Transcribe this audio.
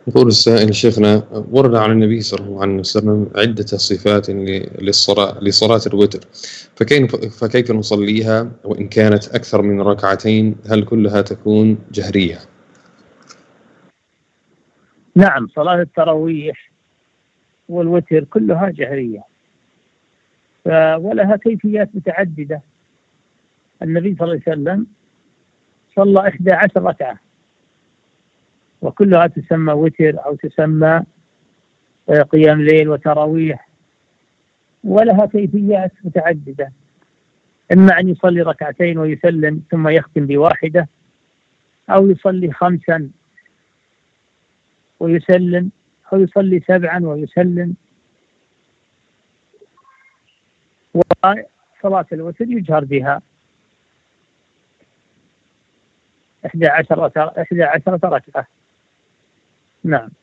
يقول السائل شيخنا: ورد عن النبي صلى الله عليه وسلم عدة صفات لصلاة الوتر، فكيف نصليها؟ وإن كانت أكثر من ركعتين هل كلها تكون جهرية؟ نعم، صلاة التراويح والوتر كلها جهرية، ولها كيفيات متعددة. النبي صلى الله عليه وسلم صلى 11 ركعة وكلها تسمى وتر أو تسمى قيام ليل وتراويح، ولها كيفيات متعددة. إما أن يصلي ركعتين ويسلم ثم يختم بواحدة، أو يصلي 5 ويسلم، أو يصلي 7 ويسلم. وصلاة الوتر يجهر بها 11 ركعة. نعم.